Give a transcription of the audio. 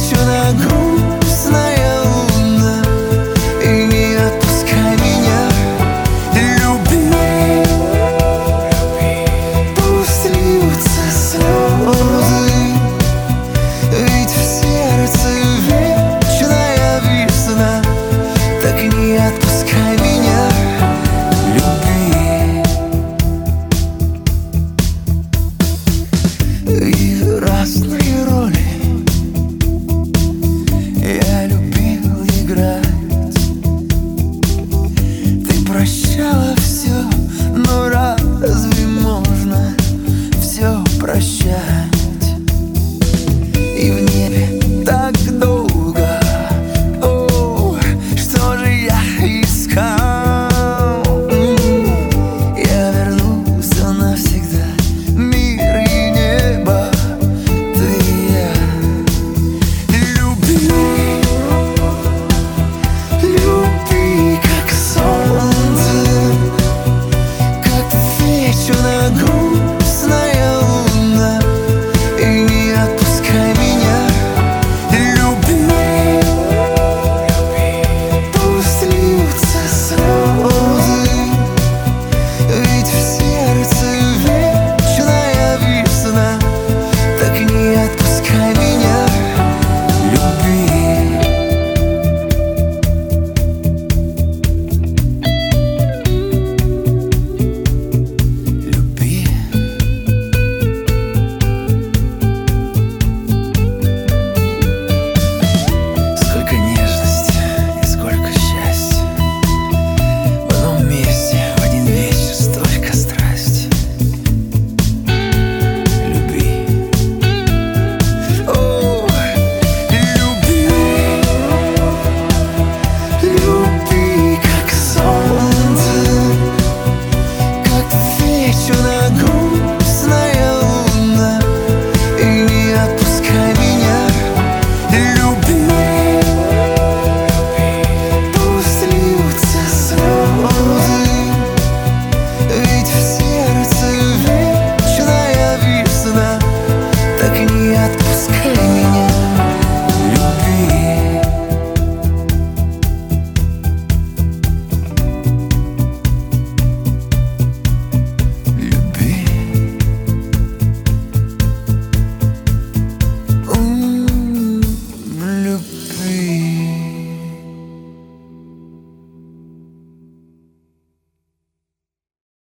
вечна грустная луна, и не отпускай меня. Люби, пусть льются слезы, ведь в сердце вечная весна. Так и не отпускай меня. И разные роли я любил играть. Ты прощала все, но разве можно все прощать? И в небе так долго, о, что же я искал? Я вернулся навсегда. Мир и небо, ты и я. Люби, люби, как солнце, как вечна грустная луна, и не отпускай меня. Люби, пусть льются слезы, ведь в сердце вечная весна. Так и не отпускай меня. Люби. Люби. Сколько нежности и сколько счастья в одном месте, в один вечер, столько страсти. Люби. О, люби, люби, как солнце, как вечна грустная луна, и не отпускай меня. Люби, пусть льются слезы, ведь в сердце вечная весна. Так и не отпускай.